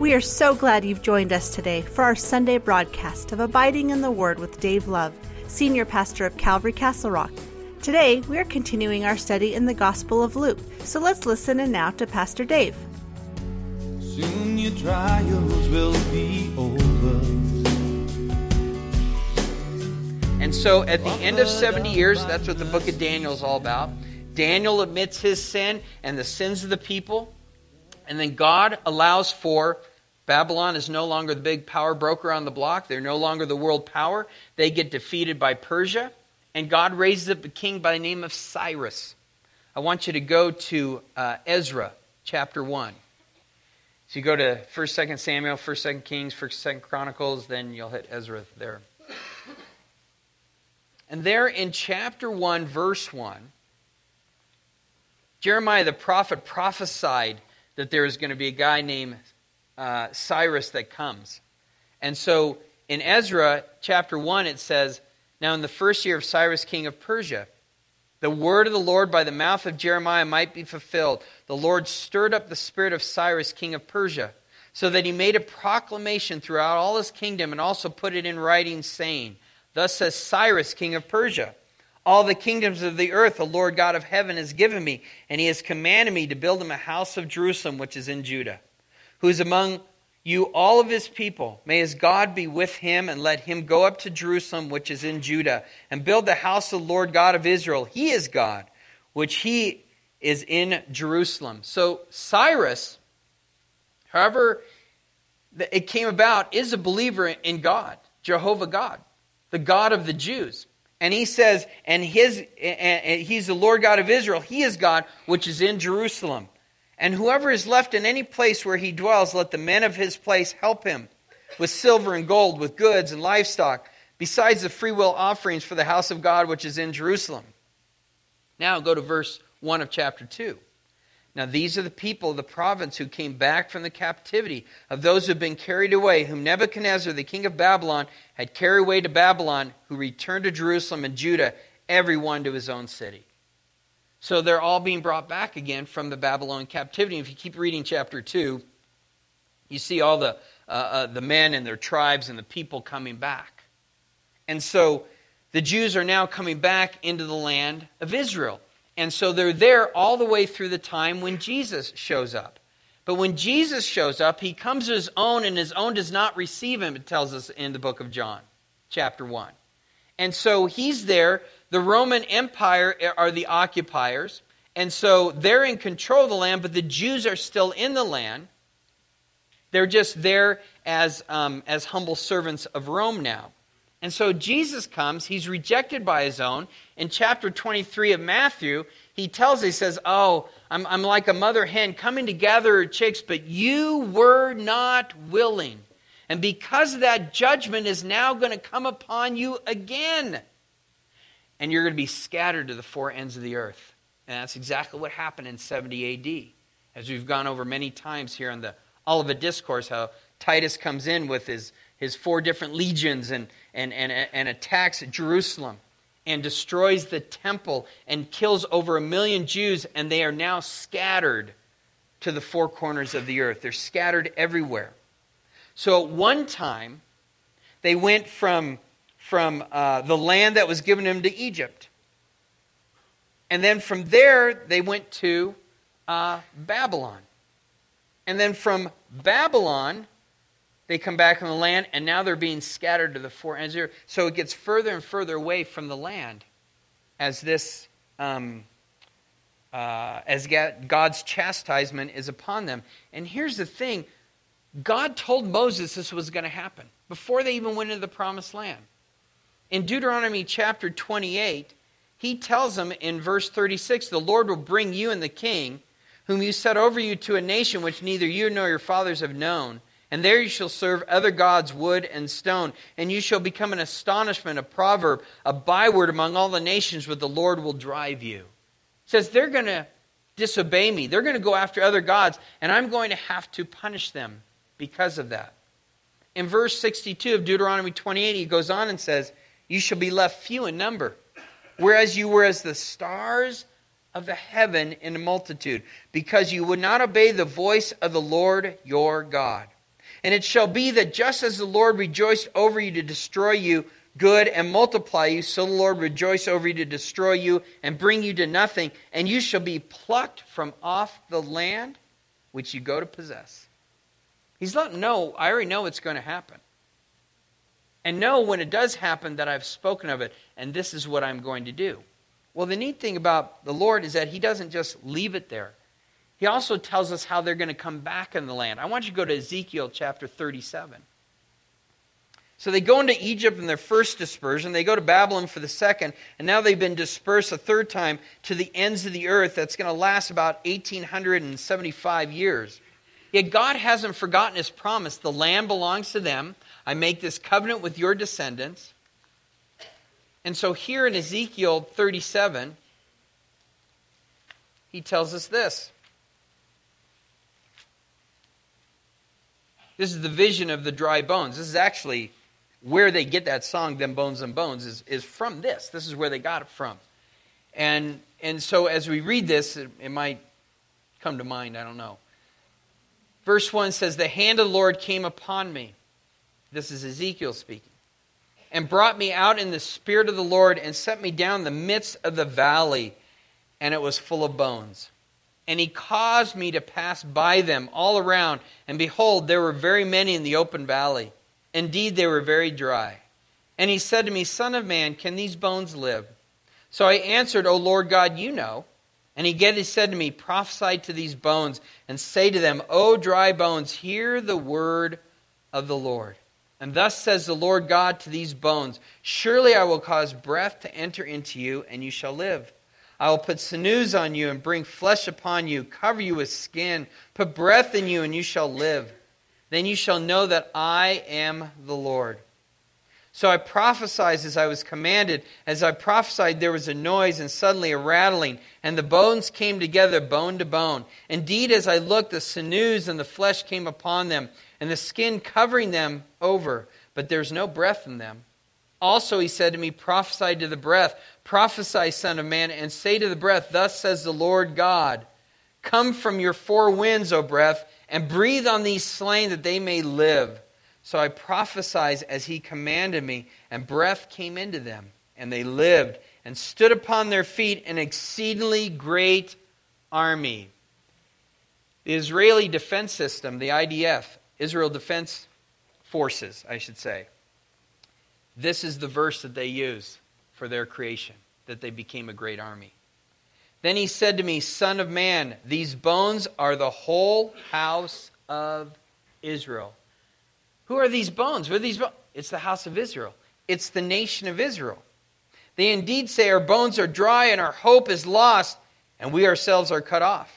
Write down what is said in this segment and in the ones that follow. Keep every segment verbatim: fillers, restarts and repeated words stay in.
We are so glad you've joined us today for our Sunday broadcast of Abiding in the Word with Dave Love, Senior Pastor of Calvary Castle Rock. Today, we are continuing our study in the Gospel of Luke, so let's listen in now to Pastor Dave. Soon your trials will be over. And so at the end of seventy years, that's what the book of Daniel is all about. Daniel admits his sin and the sins of the people. And then God allows for, Babylon is no longer the big power broker on the block. They're no longer the world power. They get defeated by Persia. And God raises up a king by the name of Cyrus. I want you to go to uh, Ezra chapter one. So you go to first, second Samuel, first, second Kings, first, second Chronicles, then you'll hit Ezra there. And there in chapter one, verse one, Jeremiah the prophet prophesied that there is going to be a guy named uh, Cyrus that comes. And so in Ezra chapter one it says, "Now in the first year of Cyrus king of Persia, the word of the Lord by the mouth of Jeremiah might be fulfilled. The Lord stirred up the spirit of Cyrus king of Persia, so that he made a proclamation throughout all his kingdom and also put it in writing, saying, Thus says Cyrus king of Persia, all the kingdoms of the earth the Lord God of heaven has given me, and he has commanded me to build him a house of Jerusalem, which is in Judah, who is among you all of his people. May his God be with him, and let him go up to Jerusalem, which is in Judah, and build the house of the Lord God of Israel. He is God, which he is in Jerusalem." So Cyrus, however it came about, is a believer in God, Jehovah God, the God of the Jews. And he says, and his and he's the Lord God of Israel. He is God, which is in Jerusalem. And whoever is left in any place where he dwells, let the men of his place help him with silver and gold, with goods and livestock, besides the freewill offerings for the house of God, which is in Jerusalem. Now go to verse one of chapter two. "Now these are the people of the province who came back from the captivity of those who have been carried away, whom Nebuchadnezzar, the king of Babylon, had carried away to Babylon, who returned to Jerusalem and Judah, every one to his own city." So they're all being brought back again from the Babylonian captivity. If you keep reading chapter two, you see all the uh, uh, the men and their tribes and the people coming back. And so the Jews are now coming back into the land of Israel. And so they're there all the way through the time when Jesus shows up. But when Jesus shows up, he comes to his own, and his own does not receive him, it tells us in the book of John, chapter one. And so he's there. The Roman Empire are the occupiers. And so they're in control of the land, but the Jews are still in the land. They're just there as, um, as humble servants of Rome now. And so Jesus comes, he's rejected by his own. In chapter twenty-three of Matthew, he tells, he says, "Oh, I'm, I'm like a mother hen coming to gather her chicks, but you were not willing. And because of that, judgment is now going to come upon you again. And you're going to be scattered to the four ends of the earth." And that's exactly what happened in seventy A D. As we've gone over many times here in the Olivet Discourse, how Titus comes in with his his four different legions and, and, and, and attacks Jerusalem and destroys the temple and kills over a million Jews, and they are now scattered to the four corners of the earth. They're scattered everywhere. So at one time, they went from, from uh, the land that was given them to Egypt. And then from there, they went to uh, Babylon. And then from Babylon, they come back on the land, and now they're being scattered to the four ends of the earth. So it gets further and further away from the land as this, um, uh, as God's chastisement is upon them. And here's the thing: God told Moses this was going to happen before they even went into the promised land. In Deuteronomy chapter twenty-eight, he tells them in verse thirty-six, "The Lord will bring you and the king, whom you set over you, to a nation which neither you nor your fathers have known. And there you shall serve other gods, wood and stone. And you shall become an astonishment, a proverb, a byword among all the nations, but the Lord will drive you." It says they're going to disobey me. They're going to go after other gods, and I'm going to have to punish them because of that. In verse sixty-two of Deuteronomy twenty-eight, he goes on and says, "You shall be left few in number, whereas you were as the stars of the heaven in a multitude, because you would not obey the voice of the Lord your God. And it shall be that just as the Lord rejoiced over you to destroy you, good, and multiply you, so the Lord rejoice over you to destroy you and bring you to nothing, and you shall be plucked from off the land which you go to possess. He's letting them know, I already know it's going to happen. And know when it does happen that I've spoken of it, and this is what I'm going to do. Well, the neat thing about the Lord is that he doesn't just leave it there. He also tells us how they're going to come back in the land. I want you to go to Ezekiel chapter thirty-seven. So they go into Egypt in their first dispersion. They go to Babylon for the second. And now they've been dispersed a third time to the ends of the earth. That's going to last about one thousand eight hundred seventy-five years. Yet God hasn't forgotten his promise. The land belongs to them. I make this covenant with your descendants. And so here in Ezekiel thirty-seven, he tells us this. This is the vision of the dry bones. This is actually where they get that song, Them Bones and Bones, is, is from this. This is where they got it from. And and so as we read this, it, it might come to mind, I don't know. Verse one says, the hand of the Lord came upon me. This is Ezekiel speaking. And brought me out in the spirit of the Lord and set me down in the midst of the valley, and it was full of bones. And he caused me to pass by them all around, and behold, there were very many in the open valley. Indeed, they were very dry. And he said to me, Son of man, can these bones live? So I answered, O Lord God, you know. And he again said to me, prophesy to these bones, and say to them, O dry bones, hear the word of the Lord. And thus says the Lord God to these bones, surely I will cause breath to enter into you, and you shall live. I will put sinews on you and bring flesh upon you, cover you with skin, put breath in you, and you shall live. Then you shall know that I am the Lord. So I prophesied as I was commanded. As I prophesied, there was a noise and suddenly a rattling, and the bones came together bone to bone. Indeed, as I looked, the sinews and the flesh came upon them, and the skin covering them over, but there's no breath in them. Also he said to me, prophesy to the breath, prophesy, son of man, and say to the breath, thus says the Lord God, come from your four winds, O breath, and breathe on these slain that they may live. So I prophesied as he commanded me, and breath came into them, and they lived, and stood upon their feet an exceedingly great army. The Israeli Defense System, the I D F, Israel Defense Forces, I should say. This is the verse that they use for their creation, that they became a great army. Then he said to me, Son of man, these bones are the whole house of Israel. Who are these bones? Who are these bones? It's the house of Israel. It's the nation of Israel. They indeed say our bones are dry and our hope is lost, and we ourselves are cut off.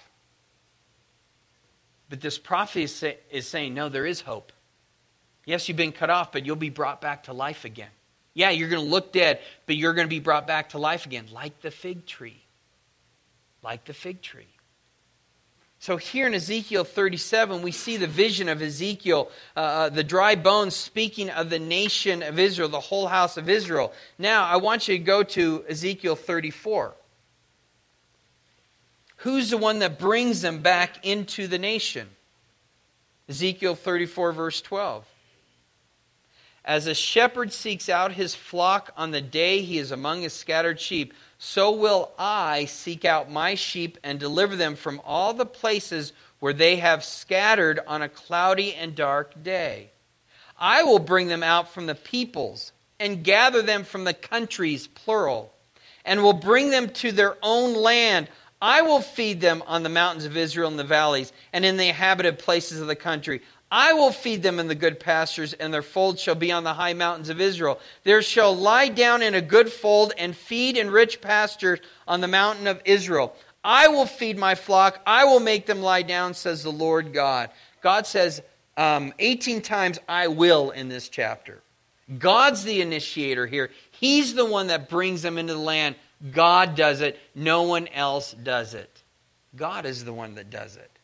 But this prophecy is, say, is saying, no, there is hope. Yes, you've been cut off, but you'll be brought back to life again. Yeah, you're going to look dead, but you're going to be brought back to life again, like the fig tree. Like the fig tree. So here in Ezekiel thirty-seven, we see the vision of Ezekiel, uh, the dry bones speaking of the nation of Israel, the whole house of Israel. Now, I want you to go to Ezekiel thirty-four. Who's the one that brings them back into the nation? Ezekiel thirty-four, verse twelve. As a shepherd seeks out his flock on the day he is among his scattered sheep, so will I seek out my sheep and deliver them from all the places where they have scattered on a cloudy and dark day. I will bring them out from the peoples and gather them from the countries, plural, and will bring them to their own land. I will feed them on the mountains of Israel and the valleys and in the inhabited places of the country. I will feed them in the good pastures, and their fold shall be on the high mountains of Israel. There shall lie down in a good fold and feed in rich pastures on the mountain of Israel. I will feed my flock. I will make them lie down, says the Lord God. God says um, eighteen times, I will, in this chapter. God's the initiator here. He's the one that brings them into the land. God does it. No one else does it. God is the one that does it.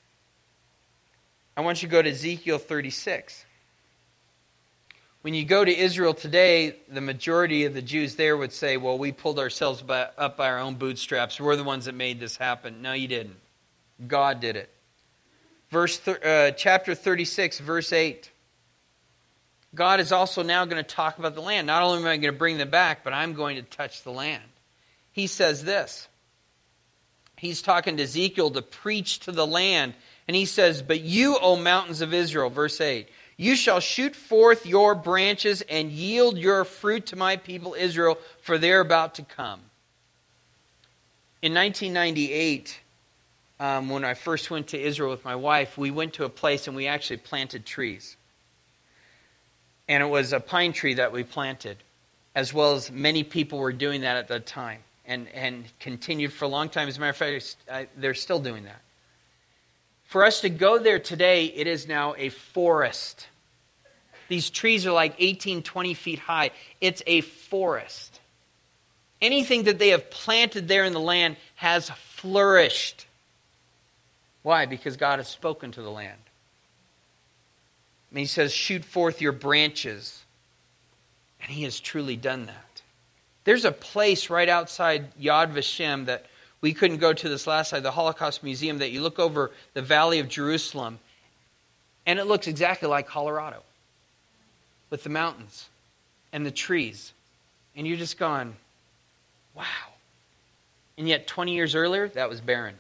I want you to go to Ezekiel thirty-six. When you go to Israel today, the majority of the Jews there would say, well, we pulled ourselves by, up by our own bootstraps. We're the ones that made this happen. No, you didn't. God did it. Verse th- uh, chapter thirty-six, verse eight. God is also now going to talk about the land. Not only am I going to bring them back, but I'm going to touch the land. He says this. He's talking to Ezekiel to preach to the land. And he says, but you, O mountains of Israel, verse eight, you shall shoot forth your branches and yield your fruit to my people Israel, for they're about to come. In nineteen ninety-eight, um, when I first went to Israel with my wife, we went to a place and we actually planted trees. And it was a pine tree that we planted, as well as many people were doing that at that time, and, and continued for a long time. As a matter of fact, I, they're still doing that. For us to go there today, it is now a forest. These trees are like eighteen, twenty feet high. It's a forest. Anything that they have planted there in the land has flourished. Why? Because God has spoken to the land. And he says, shoot forth your branches. And he has truly done that. There's a place right outside Yad Vashem that we couldn't go to this last night, the Holocaust Museum, that you look over the Valley of Jerusalem, and it looks exactly like Colorado, with the mountains and the trees. And you're just going, wow. And yet twenty years earlier, that was barren.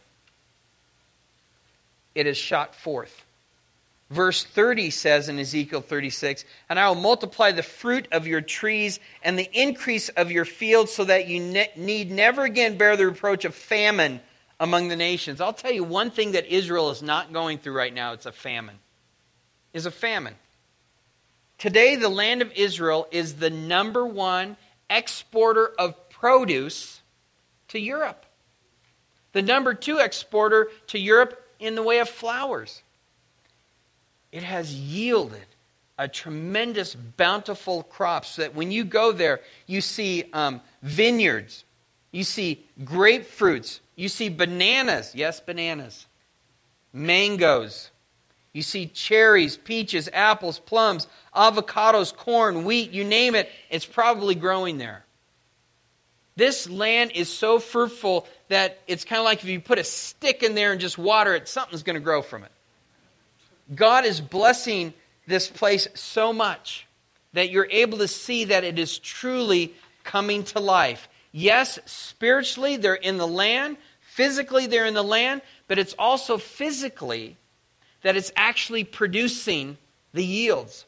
It has shot forth. Verse thirty says in Ezekiel thirty-six, and I will multiply the fruit of your trees and the increase of your fields so that you ne- need never again bear the reproach of famine among the nations. I'll tell you one thing that Israel is not going through right now, it's a famine. Is a famine. Today, the land of Israel is the number one exporter of produce to Europe. The number two exporter to Europe in the way of flowers. It has yielded a tremendous bountiful crop so that when you go there, you see um, vineyards, you see grapefruits, you see bananas, yes, bananas, mangoes, you see cherries, peaches, apples, plums, avocados, corn, wheat, you name it, it's probably growing there. This land is so fruitful that it's kind of like if you put a stick in there and just water it, something's going to grow from it. God is blessing this place so much that you're able to see that it is truly coming to life. Yes, spiritually they're in the land, physically they're in the land, but it's also physically that it's actually producing the yields.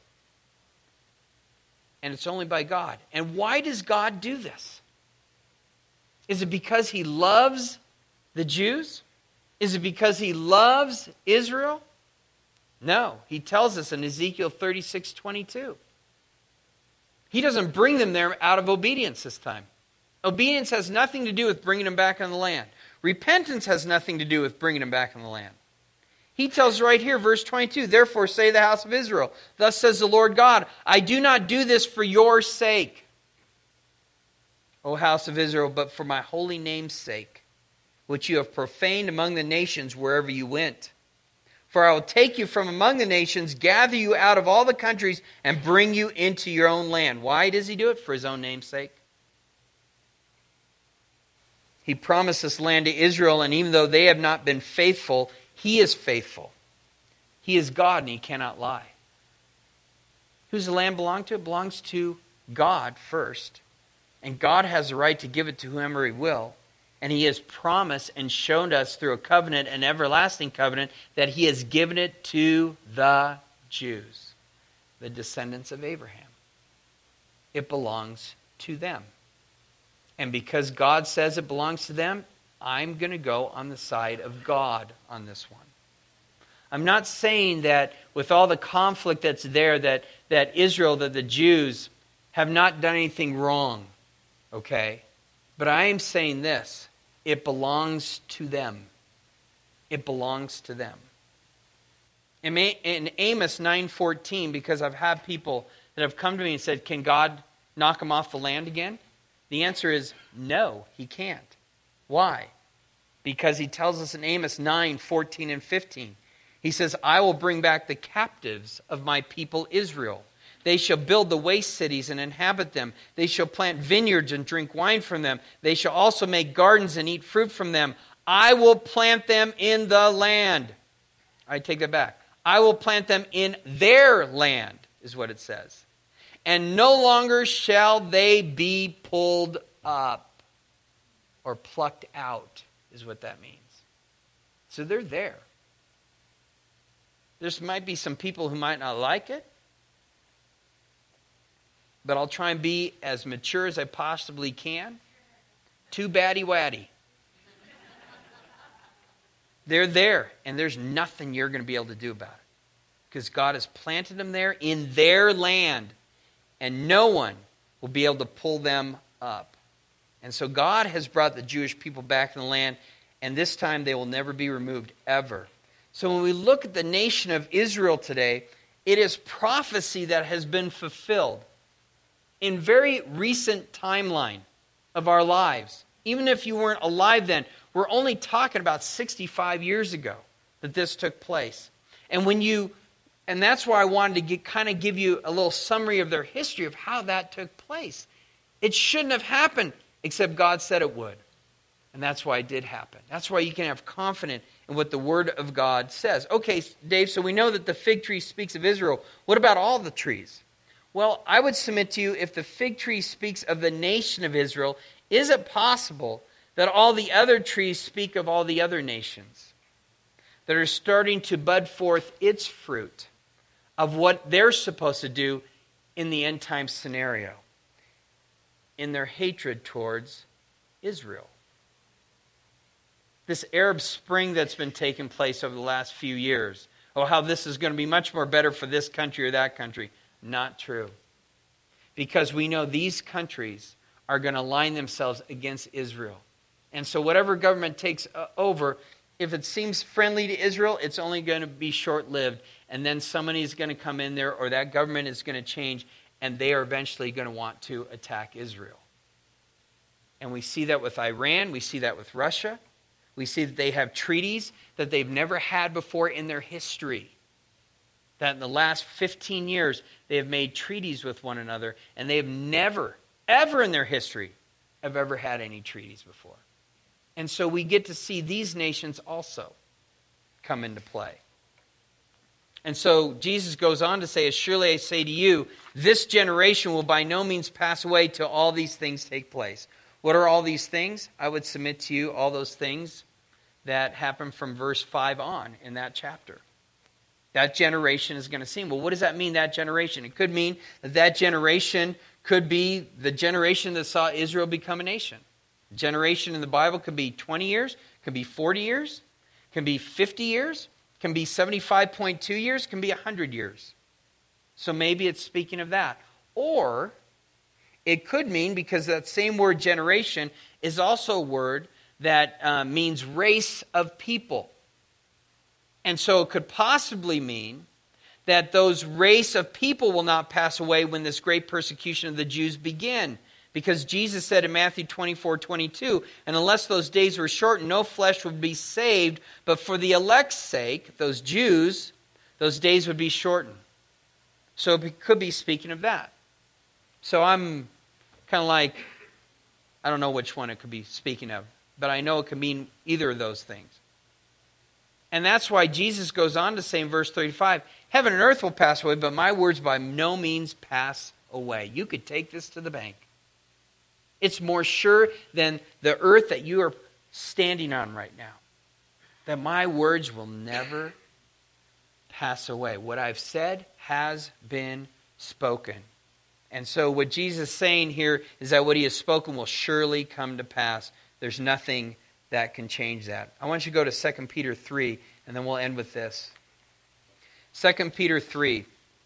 And it's only by God. And why does God do this? Is it because he loves the Jews? Is it because he loves Israel? No, he tells us in Ezekiel thirty-six twenty-two. He doesn't bring them there out of obedience this time. Obedience has nothing to do with bringing them back on the land. Repentance has nothing to do with bringing them back on the land. He tells right here, verse twenty-two, therefore say the house of Israel, thus says the Lord God, I do not do this for your sake, O house of Israel, but for my holy name's sake, which you have profaned among the nations wherever you went. For I will take you from among the nations, gather you out of all the countries, and bring you into your own land. Why does he do it? For his own name's sake. He promised this land to Israel, and even though they have not been faithful, he is faithful. He is God, and he cannot lie. Who's the land belong to? It belongs to God first. And God has the right to give it to whomever he will. And he has promised and shown us through a covenant, an everlasting covenant, that he has given it to the Jews, the descendants of Abraham. It belongs to them. And because God says it belongs to them, I'm going to go on the side of God on this one. I'm not saying that with all the conflict that's there, that, that Israel, that the Jews have not done anything wrong. Okay? But I am saying this. It belongs to them. It belongs to them. In Amos nine fourteen, because I've had people that have come to me and said, can God knock them off the land again? The answer is no, he can't. Why? Because he tells us in Amos nine fourteen and fifteen. He says, I will bring back the captives of my people Israel. They shall build the waste cities and inhabit them. They shall plant vineyards and drink wine from them. They shall also make gardens and eat fruit from them. I will plant them in the land. I take that back. I will plant them in their land, is what it says. And no longer shall they be pulled up or plucked out, is what that means. So they're there. There might be some people who might not like it, but I'll try and be as mature as I possibly can. Too baddie waddy. They're there, and there's nothing you're going to be able to do about it. Because God has planted them there in their land, and no one will be able to pull them up. And so God has brought the Jewish people back in the land, and this time they will never be removed, ever. So when we look at the nation of Israel today, it is prophecy that has been fulfilled in very recent timeline of our lives. Even if you weren't alive then, we're only talking about sixty-five years ago that this took place. And when you, and that's why I wanted to get, kind of give you a little summary of their history of how that took place. It shouldn't have happened, except God said it would. And that's why it did happen. That's why you can have confidence in what the Word of God says. Okay, Dave, so we know that the fig tree speaks of Israel. What about all the trees? Well, I would submit to you, if the fig tree speaks of the nation of Israel, is it possible that all the other trees speak of all the other nations that are starting to bud forth its fruit of what they're supposed to do in the end time scenario, in their hatred towards Israel? This Arab Spring that's been taking place over the last few years, oh, how this is going to be much more better for this country or that country. Not true. Because we know these countries are going to line themselves against Israel. And so whatever government takes uh, over, if it seems friendly to Israel, it's only going to be short-lived. And then somebody is going to come in there, or that government is going to change, and they are eventually going to want to attack Israel. And we see that with Iran. We see that with Russia. We see that they have treaties that they've never had before in their history. That in the last fifteen years, they have made treaties with one another, and they have never, ever in their history, have ever had any treaties before. And so we get to see these nations also come into play. And so Jesus goes on to say, as surely I say to you, this generation will by no means pass away till all these things take place. What are all these things? I would submit to you all those things that happen from verse five on in that chapter. That generation is going to see. Well, what does that mean, that generation? It could mean that that generation could be the generation that saw Israel become a nation. Generation in the Bible could be twenty years, could be forty years, can be fifty years, can be seventy-five point two years, can be one hundred years. So maybe it's speaking of that. Or it could mean, because that same word generation is also a word that uh, means race of people. And so it could possibly mean that those race of people will not pass away when this great persecution of the Jews begin. Because Jesus said in Matthew twenty-four twenty-two, and unless those days were shortened, no flesh would be saved, but for the elect's sake, those Jews, those days would be shortened. So it could be speaking of that. So I'm kind of like, I don't know which one it could be speaking of, but I know it could mean either of those things. And that's why Jesus goes on to say in verse thirty-five, heaven and earth will pass away, but my words by no means pass away. You could take this to the bank. It's more sure than the earth that you are standing on right now, that my words will never pass away. What I've said has been spoken. And so what Jesus is saying here is that what he has spoken will surely come to pass. There's nothing that can change that. I want you to go to Second Peter three, and then we'll end with this. Second Peter three.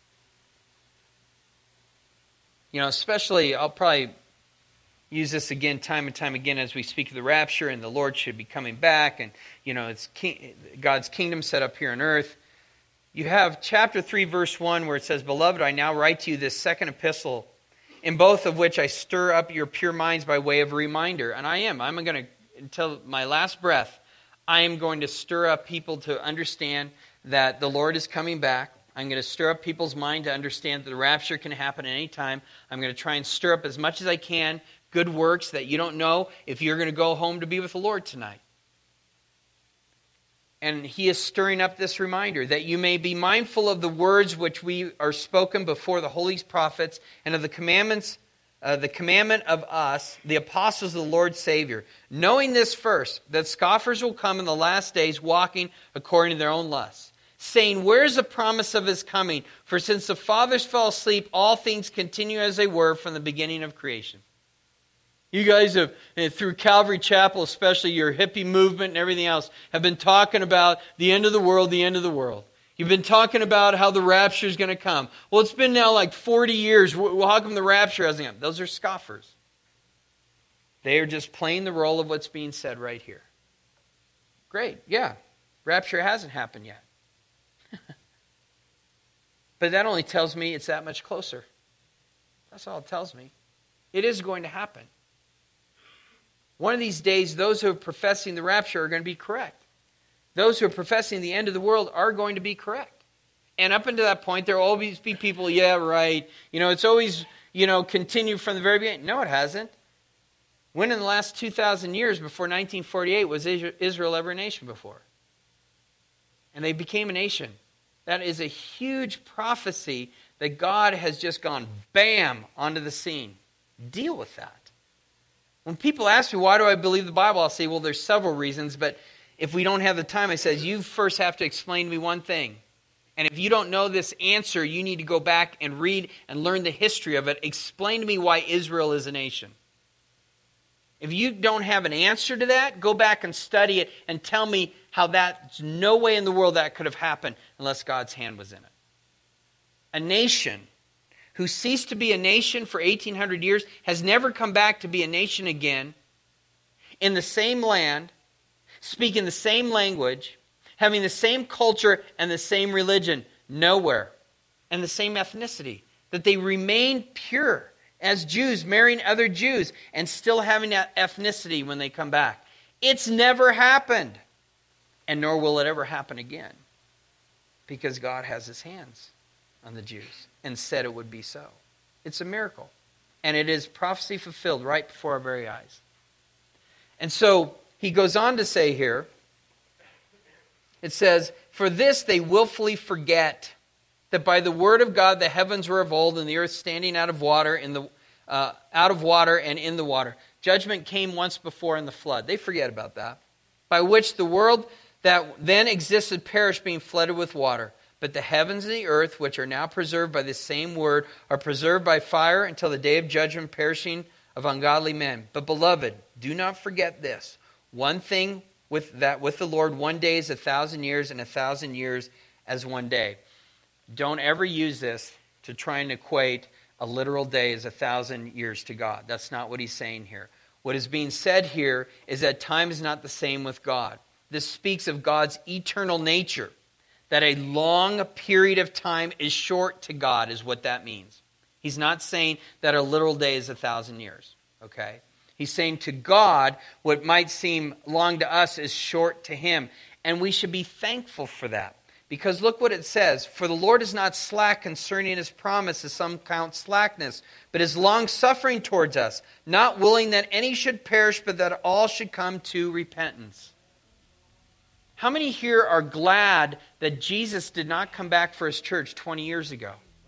You know, especially, I'll probably use this again time and time again as we speak of the rapture, and the Lord should be coming back, and, you know, it's king, God's kingdom set up here on earth. You have chapter three, verse one, where it says, Beloved, I now write to you this second epistle, in both of which I stir up your pure minds by way of a reminder. And I am. I'm going to, until my last breath, I am going to stir up people to understand that the Lord is coming back. I'm going to stir up people's mind to understand that the rapture can happen at any time. I'm going to try and stir up as much as I can good works that you don't know if you're going to go home to be with the Lord tonight. And he is stirring up this reminder that you may be mindful of the words which we are spoken before the holy prophets, and of the commandments, uh, the commandment of us, the apostles of the Lord Savior. Knowing this first, that scoffers will come in the last days, walking according to their own lusts, saying, where's the promise of his coming? For since the fathers fell asleep, all things continue as they were from the beginning of creation. You guys have, through Calvary Chapel, especially your hippie movement and everything else, have been talking about the end of the world, the end of the world. You've been talking about how the rapture is going to come. Well, it's been now like forty years. Well, how come the rapture hasn't come? Those are scoffers. They are just playing the role of what's being said right here. Great, yeah. Rapture hasn't happened yet. But that only tells me it's that much closer. That's all it tells me. It is going to happen. One of these days, those who are professing the rapture are going to be correct. Those who are professing the end of the world are going to be correct. And up until that point, there will always be people, yeah, right. You know, it's always, you know, continued from the very beginning. No, it hasn't. When in the last two thousand years before nineteen forty-eight was Israel ever a nation before? And they became a nation. That is a huge prophecy that God has just gone bam onto the scene. Deal with that. When people ask me, why do I believe the Bible? I'll say, well, there's several reasons, but if we don't have the time, I say, you first have to explain to me one thing. And if you don't know this answer, you need to go back and read and learn the history of it. Explain to me why Israel is a nation. If you don't have an answer to that, go back and study it and tell me how that's no way in the world that could have happened unless God's hand was in it. A nation who ceased to be a nation for eighteen hundred years, has never come back to be a nation again, in the same land, speaking the same language, having the same culture and the same religion, nowhere, and the same ethnicity, that they remain pure as Jews, marrying other Jews, and still having that ethnicity when they come back. It's never happened, and nor will it ever happen again, because God has his hands on the Jews and said it would be so. It's a miracle. And it is prophecy fulfilled right before our very eyes. And so he goes on to say here, it says, for this they willfully forget that by the word of God the heavens were of old and the earth standing out of water in the uh, out of water and in the water. Judgment came once before in the flood. They forget about that. By which the world that then existed perished, being flooded with water. But the heavens and the earth, which are now preserved by the same word, are preserved by fire until the day of judgment, perishing of ungodly men. But beloved, do not forget this. One thing with that with the Lord, one day is a thousand years, and a thousand years as one day. Don't ever use this to try and equate a literal day as a thousand years to God. That's not what he's saying here. What is being said here is that time is not the same with God. This speaks of God's eternal nature. That a long period of time is short to God is what that means. He's not saying that a literal day is a thousand years. Okay? He's saying to God, what might seem long to us is short to him. And we should be thankful for that. Because look what it says. For the Lord is not slack concerning his promise, as some count slackness, but is long-suffering towards us, not willing that any should perish, but that all should come to repentance. How many here are glad that Jesus did not come back for his church twenty years ago?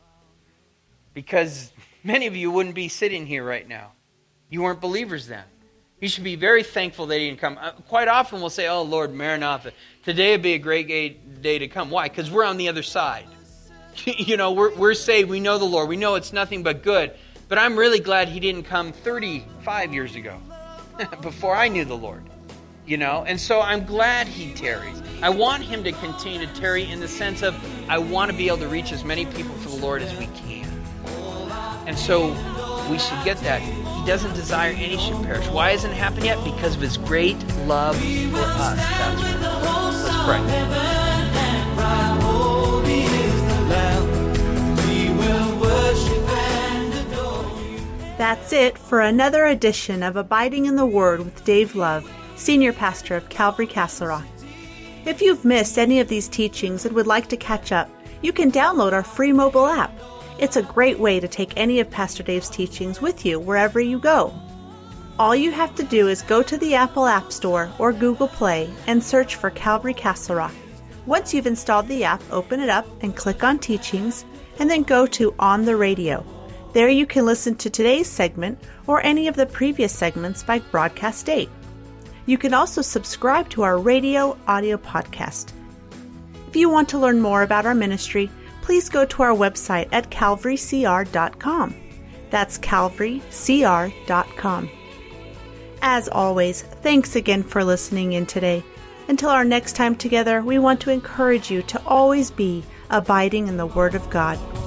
Because many of you wouldn't be sitting here right now. You weren't believers then. You should be very thankful that he didn't come. Uh, quite often we'll say, oh Lord, Maranatha, today would be a great day to come. Why? Because we're on the other side. You know, we're, we're saved, we know the Lord, we know it's nothing but good. But I'm really glad he didn't come thirty-five years ago, before I knew the Lord. You know, and so I'm glad he tarries. I want him to continue to tarry in the sense of I want to be able to reach as many people for the Lord as we can. And so we should get that. He doesn't desire any should perish. Why hasn't it happened yet? Because of his great love for us. That's what. Let's pray. That's it for another edition of Abiding in the Word with Dave Love, Senior Pastor of Calvary Castle Rock. If you've missed any of these teachings and would like to catch up, you can download our free mobile app. It's a great way to take any of Pastor Dave's teachings with you wherever you go. All you have to do is go to the Apple App Store or Google Play and search for Calvary Castle Rock. Once you've installed the app, open it up and click on Teachings, and then go to On the Radio. There you can listen to today's segment or any of the previous segments by broadcast date. You can also subscribe to our radio audio podcast. If you want to learn more about our ministry, please go to our website at calvary c r dot com. That's calvary c r dot com. As always, thanks again for listening in today. Until our next time together, we want to encourage you to always be abiding in the Word of God.